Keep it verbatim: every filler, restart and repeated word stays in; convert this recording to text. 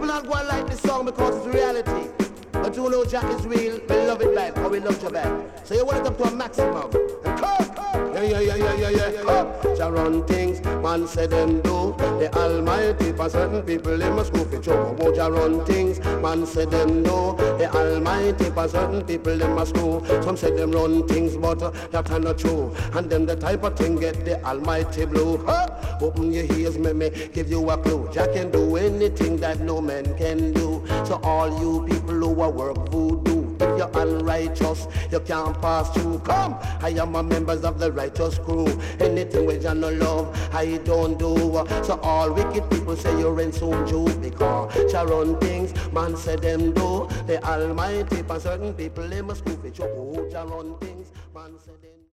people not going to like this song because it's reality. But you know Jack is real, we love it back, or we love you back. So you want it up to a maximum. And come, come. Yeah, yeah, yeah, yeah, yeah, yeah. Come. Jah run things, man say them do. The Almighty for certain people, they must go for trouble. Oh, Jah run things, man say them do. The Almighty for certain people, they must go. Some say them run things, but uh, that are not true. And them the type of thing get the Almighty blue. Huh? Open your ears, me, me give you a clue. Jah can do anything that no man can do. So all you people who are work voodoo, if you're unrighteous, you can't pass through. Come, I am a members of the righteous crew. Anything which I no love, I don't do. So all wicked people say you're in soon Jew, because Jah run things, man say them do. The Almighty for certain people, they must prove it. Oh, Jah run things, man say them.